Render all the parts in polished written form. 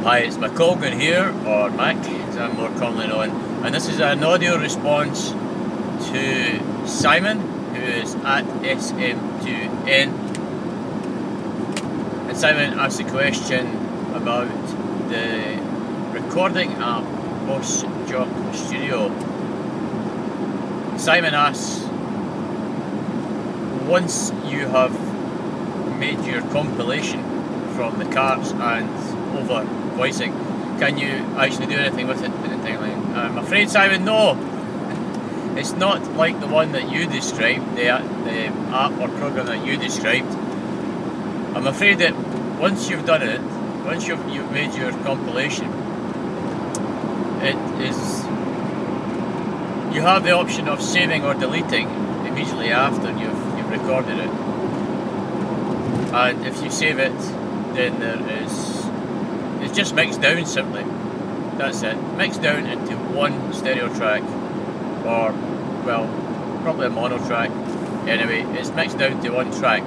Hi, it's McColgan here, or Mac as I'm more commonly known, and this is an audio response to Simon, who is at SM2N. And Simon asked a question about the recording app Boss Jock Studio. Simon asks, once you have made your compilation from the cards and over voicing, can you actually do anything with it in the timeline? I'm afraid, Simon, no. It's not like the one that you described, the app or program that you described. I'm afraid that once you've done it, once you've made your compilation, you have the option of saving or deleting immediately after you've recorded it. And if you save it, then it's just mixed down simply. That's it. Mixed down into one stereo track, or, well, probably a mono track. Anyway, it's mixed down to one track.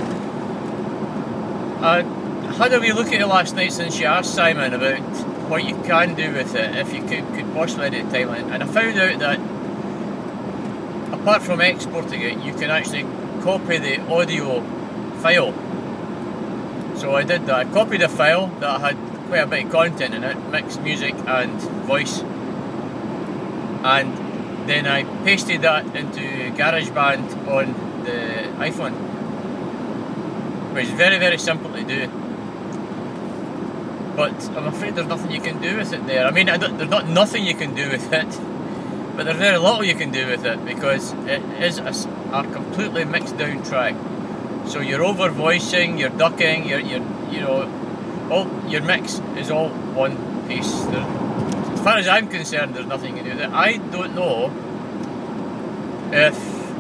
I had a wee look at it last night since you asked Simon about what you can do with it, if you could possibly edit timeline, and I found out that apart from exporting it, you can actually copy the audio file. So I did that. I copied a file that had quite a bit of content in it, mixed music and voice, and then I pasted that into GarageBand on the iPhone, which is very, very simple to do. But I'm afraid there's nothing you can do with it there. I mean, there's not nothing you can do with it, but there's very little you can do with it, because it is a completely mixed down track. So you're over voicing, you're ducking, all your mix is all one piece. As far as I'm concerned, there's nothing you can do with it. I don't know if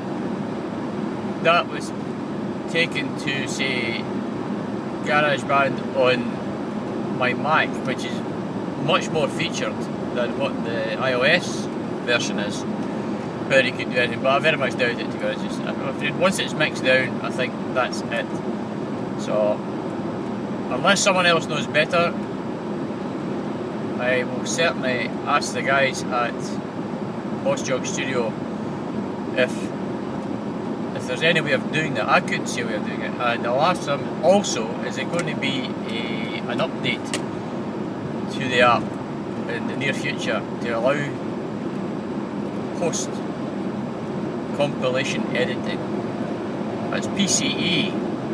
that was taken to, say, GarageBand on my Mac, which is much more featured than what the iOS version is, where you can do anything, but I very much doubt it, to be honest. I'm afraid once it's mixed down, I think that's it. So, unless someone else knows better, I will certainly ask the guys at Boss Jock Studio if there's any way of doing that. I couldn't see a way of doing it, and I'll ask them also, is it going to be an update to the app in the near future to allow post compilation editing? That's PCE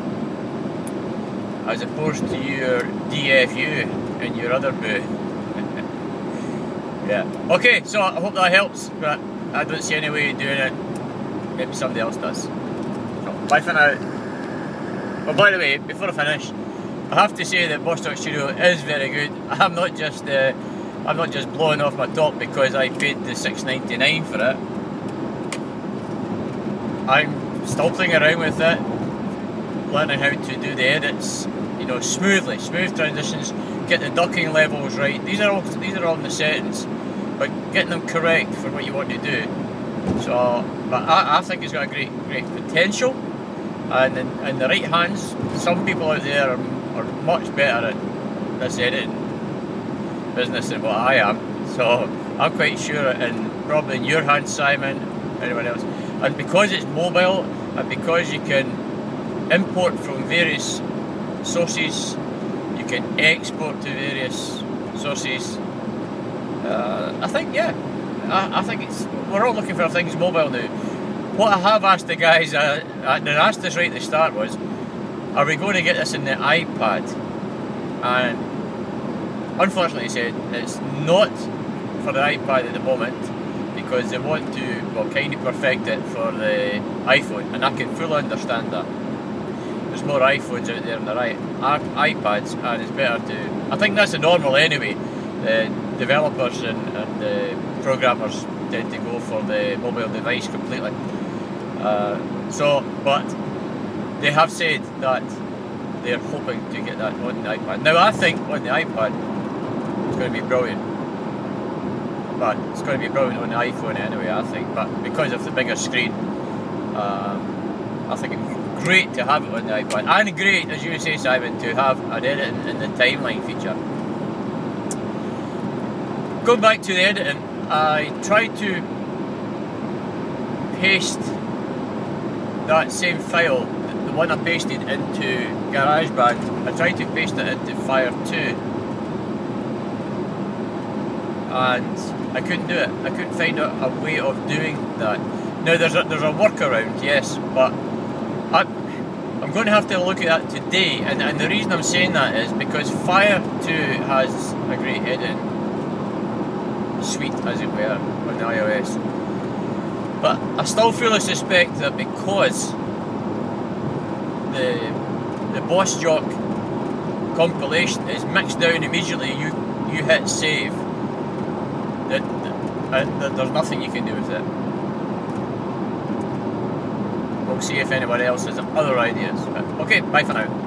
as opposed to your DFU in your other booth. Yeah. Okay, so I hope that helps, but I don't see any way of doing it. Maybe somebody else does. So, bye for now. Well, by the way, before I finish, I have to say that Boss Jock Studio is very good. I'm not just blowing off my top because I paid the $6.99 for it. I'm still playing around with it, learning how to do the edits, smoothly, smooth transitions, get the ducking levels right. These are all in the settings, but getting them correct for what you want to do. So, but I think it's got a great potential, and in the right hands, some people out there are much better at this editing business than what I am. So I'm quite sure, and probably in your hands, Simon, anyone else. And because it's mobile, and because you can import from various sources, you can export to various sources. I think, yeah, I think we're all looking for things mobile now. What I have asked the guys, and I asked this right at the start, was, are we going to get this in the iPad? And unfortunately, he said it's not for the iPad at the moment, because they want to, kind of perfect it for the iPhone, and I can fully understand that. There's more iPhones out there than there are iPads, and it's better to, I think that's the normal anyway. The developers and the programmers tend to go for the mobile device completely. But they have said that they're hoping to get that on the iPad. Now, I think on the iPad it's going to be brilliant, but it's going to be brilliant on the iPhone anyway, I think. But because of the bigger screen, I think it'd be great to have it on the iPad, and great, as you say, Simon, to have an edit in the timeline feature. going back to the editing, I tried to paste that same file, the one I pasted into GarageBand, I tried to paste it into Fire 2, and I couldn't do it. I couldn't find a way of doing that. Now there's a workaround, yes, but I'm going to have to look at that today, and the reason I'm saying that is because Fire 2 has a great editing suite, as it were, on the iOS. But I still fully suspect that because the Boss Jock compilation is mixed down immediately, you hit save, that there's nothing you can do with it. We'll see if anyone else has other ideas. Okay, bye for now.